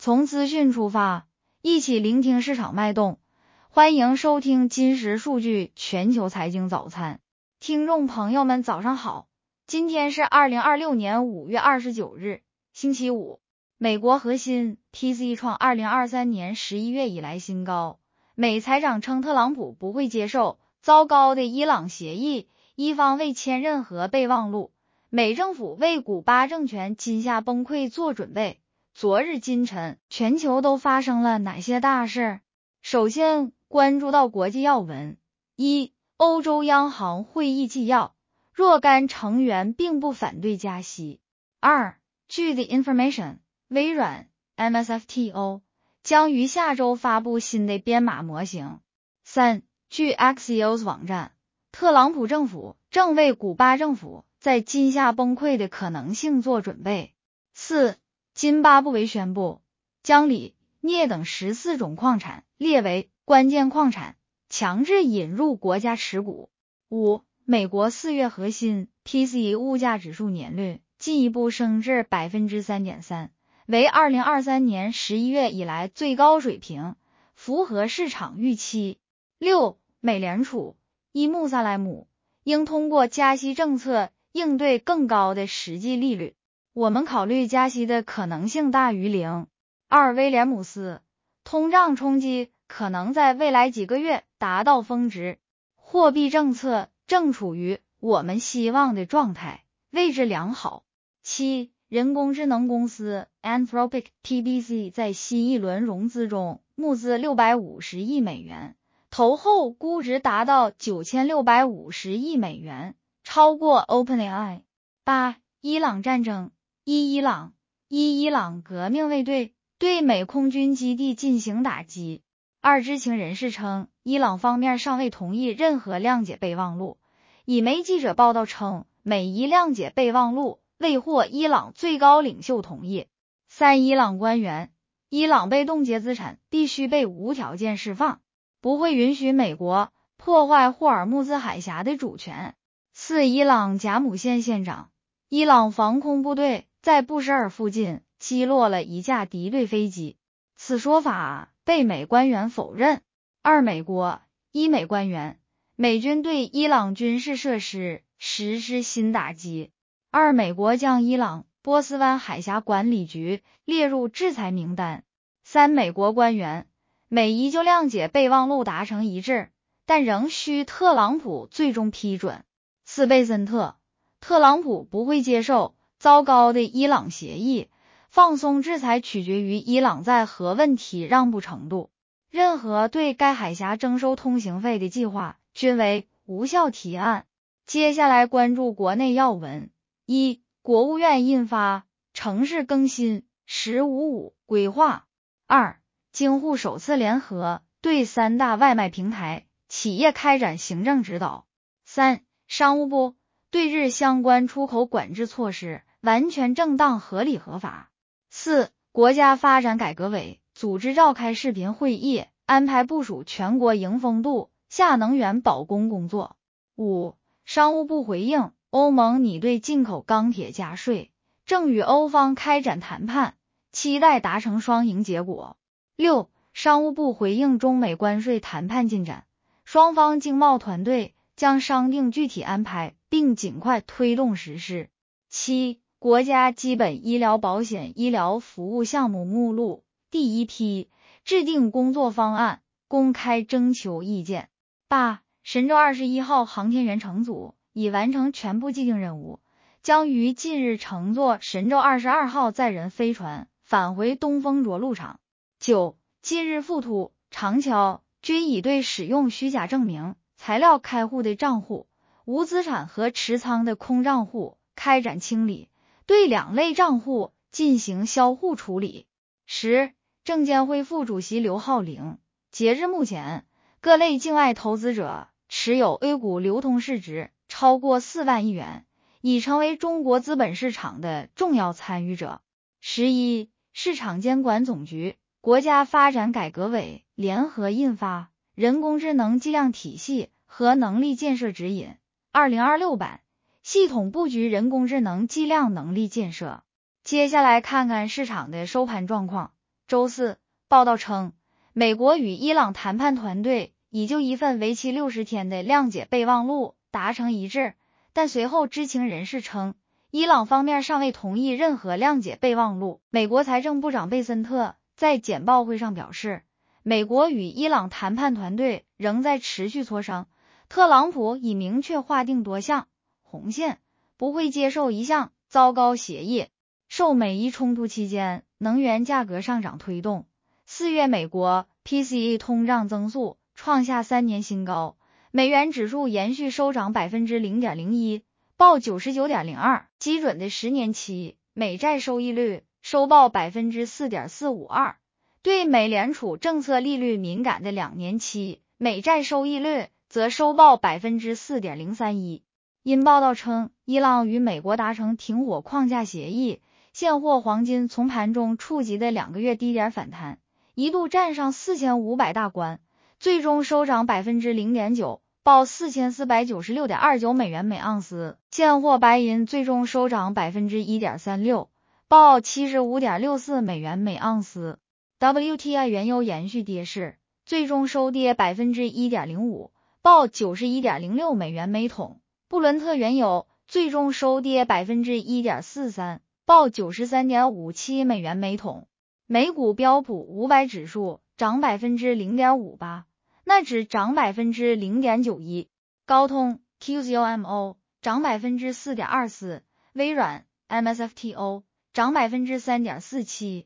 从资讯出发，一起聆听市场脉动。欢迎收听今时数据全球财经早餐。听众朋友们早上好，今天是2026年5月29日，星期五。美国核心 PCE 创2023年11月以来新高。美财长称特朗普不会接受糟糕的伊朗协议，伊方未签任何备忘录。美政府为古巴政权今夏崩溃做准备。昨日今晨，全球都发生了哪些大事？首先关注到国际要闻。一、欧洲央行会议纪要，若干成员并不反对加息。二、据 The Information， 微软 MSFTO 将于下周发布新的编码模型。三、据 Axios 网站，特朗普政府正为古巴政府在今夏崩溃的可能性做准备。四、津巴布韦宣布将锂、镍等14种矿产列为关键矿产，强制引入国家持股。五、美国4月核心 PCE 物价指数年率进一步升至 3.3%， 为2023年11月以来最高水平，符合市场预期。六、美联储伊穆萨莱姆应通过加息政策应对更高的实际利率，我们考虑加息的可能性大于零。二、威廉姆斯通胀冲击可能在未来几个月达到峰值，货币政策正处于我们希望的状态，位置良好。七、人工智能公司 Anthropic PBC 在新一轮融资中募资650亿美元，投后估值达到9650亿美元，超过 OpenAI。八、伊朗战争。伊朗革命卫队对美空军基地进行打击。二、知情人士称，伊朗方面尚未同意任何谅解备忘录。以媒记者报道称，每一谅解备忘录未获伊朗最高领袖同意。三、伊朗官员，伊朗被冻结资产必须被无条件释放，不会允许美国破坏霍尔木兹海峡的主权。四、伊朗贾姆县县长，伊朗防空部队在布什尔附近击落了一架敌对飞机，此说法被美官员否认。二、美国伊美官员，美军对伊朗军事设施实施新打击。二、美国将伊朗波斯湾海峡管理局列入制裁名单。三、美国官员，美伊就谅解备忘录达成一致，但仍需特朗普最终批准。四、贝森特，特朗普不会接受糟糕的伊朗协议，放松制裁取决于伊朗在核问题让步程度，任何对该海峡征收通行费的计划均为无效提案。接下来关注国内要闻。一、国务院印发城市更新“15+5”规划。二、京沪首次联合对3大外卖平台企业开展行政指导。三、商务部对日相关出口管制措施完全正当合理合法。四、国家发展改革委组织召开视频会议，安排部署全国迎风度夏能源保供工作。五、商务部回应欧盟拟对进口钢铁加税，正与欧方开展谈判，期待达成双赢结果。六、商务部回应中美关税谈判进展，双方经贸团队将商定具体安排，并尽快推动实施。七、国家基本医疗保险医疗服务项目目录第一批制定工作方案，公开征求意见。八、神舟21号航天员乘组已完成全部既定任务，将于近日乘坐神舟22号载人飞船返回东风着陆场。九、近日富途、长桥均已对使用虚假证明材料开户的账户、无资产和持仓的空账户开展清理，对两类账户进行销户处理。十、证监会副主席刘浩玲，截至目前，各类境外投资者持有 A 股流通市值超过4万亿元，已成为中国资本市场的重要参与者。11、市场监管总局、国家发展改革委联合印发《人工智能计量体系和能力建设指引》2026版，系统布局人工智能计量能力建设。接下来看看市场的收盘状况。 周四，报道称，美国与伊朗谈判团队已就一份为期60天的谅解备忘录达成一致，但随后知情人士称，伊朗方面尚未同意任何谅解备忘录。美国财政部长贝森特在简报会上表示，美国与伊朗谈判团队仍在持续磋商，特朗普已明确划定多项红线，不会接受一项糟糕协议。受美伊冲突期间能源价格上涨推动，4月美国 PCE 通胀增速创下3年新高，美元指数延续收涨 0.01%， 报 99.02， 基准的10年期美债收益率收报 4.452%， 对美联储政策利率敏感的2年期美债收益率则收报 4.031%。 因报道称，伊朗与美国达成停火框架协议，现货黄金从盘中触及的2个月低点反弹，一度站上4500大关，最终收涨 0.9%， 报 4496.29 美元每盎司。现货白银最终收涨 1.36%， 报 75.64 美元每盎司。WTI 原油延续跌势，最终收跌 1.05%， 报 91.06 美元每桶。布伦特原油最终收跌 1.43%， 报 93.57 美元每桶。美股标普500指数涨 0.58%， 纳指涨 0.91%， 高通 QCOMO 涨 4.24%， 微软 MSFTO 涨 3.47%，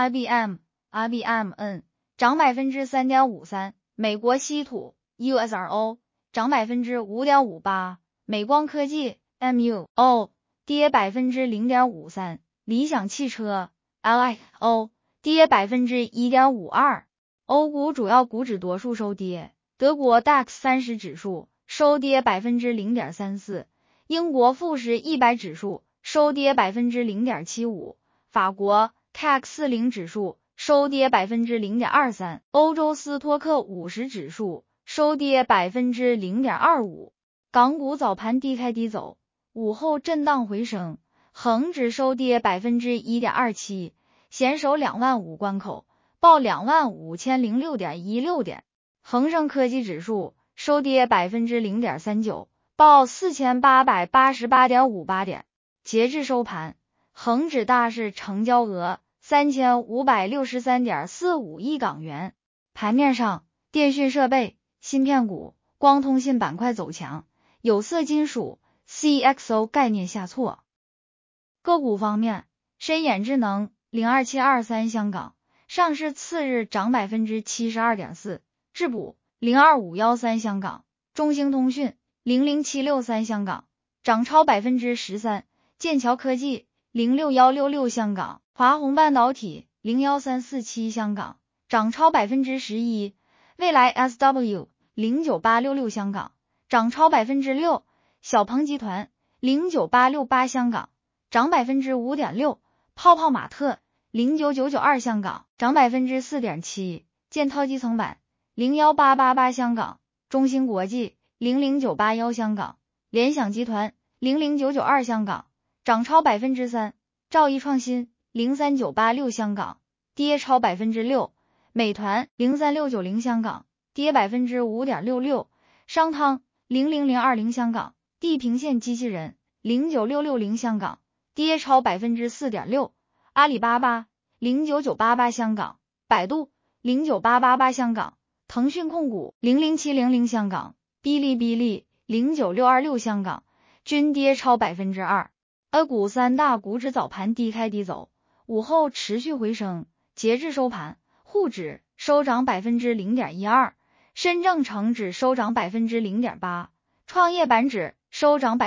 IBM、RBMN 涨 3.53%， 美国稀土 USRO 涨 5.58%， 美光科技 MUO 跌 0.53%， 理想汽车 LIO 跌 1.52%。 欧股主要股指多数收跌，德国 DAX 30指数收跌 0.34%， 英国富时100指数收跌 0.75%， 法国 CAC 40指数收跌 0.23%， 欧洲斯托克50指数收跌 0.25%。 港股早盘低开低走，午后震荡回升，恒指收跌 1.27%， 险守25000关口，报 25006.16 点。恒生科技指数收跌 0.39%， 报 4888.58 点。截至收盘，恒指大市成交额 3563.45 亿港元。盘面上，电讯设备、芯片股、光通信板块走强，有色金属、CXO 概念下挫。个股方面，深眼智能02723香港上市次日涨 72.4%， 智补02513香港，中兴通讯00763香港涨超 13%， 剑桥科技06166香港，华虹半导体01347香港涨超 11%， 蔚来 SW 09866香港涨超 6%， 小鹏集团09868香港涨 5.6%， 泡泡玛特09992香港涨 4.7%， 建滔基层板01888香港，中芯国际00981香港，联想集团00992香港涨超 3%， 兆易创新03986香港跌超 6%， 美团03690香港跌 5.66%， 商汤00020香港，地平线机器人09660香港跌超 4.6%， 阿里巴巴09988香港，百度09888香港，腾讯控股00700香港，哔哩哔哩09626香港均跌超 2%。 股三大股指早盘低开低走，午后持续回升，截至收盘，沪指收涨 0.12%， 深证成指收涨 0.8%， 创业板指收涨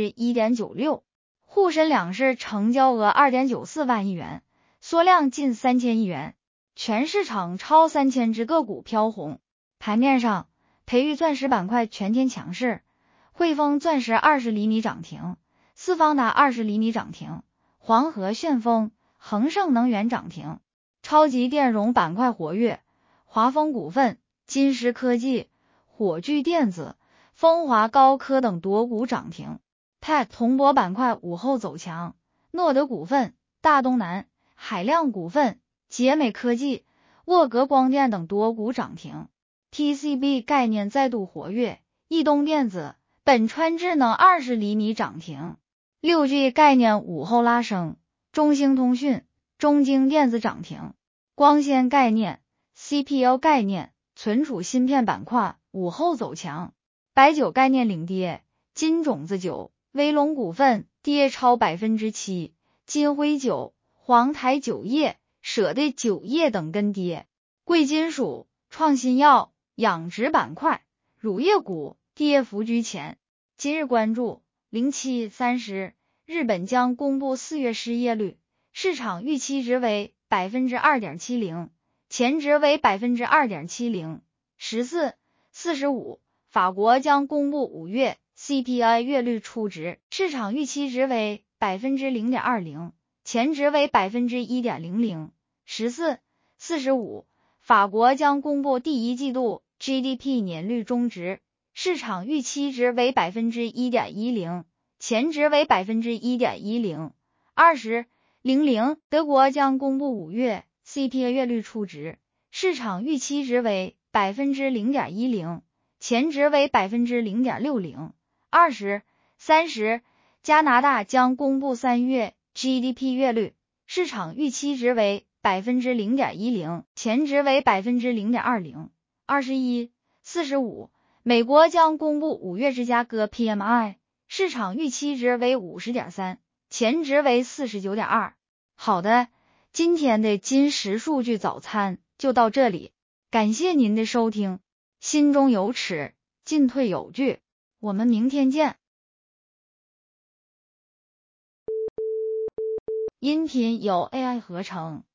1.96%。 沪深两市成交额 2.94 万亿元，缩量近3000亿元，全市场超3000只个股飘红。盘面上，培育钻石板块全天强势，汇丰钻石20厘米涨停，四方达20厘米涨停，黄河旋风、恒盛能源涨停。超级电容板块活跃，华丰股份、金石科技、火炬电子、风华高科等多股涨停。PET 铜箔板块午后走强，诺德股份、大东南、海亮股份、 杰美科技、沃格光电等多股涨停。TCB 概念再度活跃，易东电子、本川智能20厘米涨停。6G 概念午后拉升，中兴通讯、中京电子涨停。光纤概念、CPU 概念、存储芯片板块午后走强。白酒概念领跌，金种子酒、威龙股份跌超 7%， 金辉酒、黄台酒业、舍得酒业等跟跌。贵金属、创新药、养殖板块、乳业股跌幅居前。今日关注0730，日本将公布4月失业率，市场预期值为 2.70%， 前值为 2.70%。1445，法国将公布5月 CPI 月率初值，市场预期值为 0.20%， 前值为 1.00%。1445，法国将公布第一季度 GDP 年率中值，市场预期值为 1.10%， 前值为 1.10%。2000，德国将公布5月 CPI 月率初值，市场预期值为 0.10%， 前值为 0.60%。2030，加拿大将公布3月 GDP 月率，市场预期值为 0.10%， 前值为 0.20%。2145，美国将公布5月芝加哥 PMI， 市场预期值为 50.3， 前值为 49.2。 好的，今天的金石数据早餐就到这里，感谢您的收听。心中有尺，进退有据，我们明天见。音频由 AI 合成。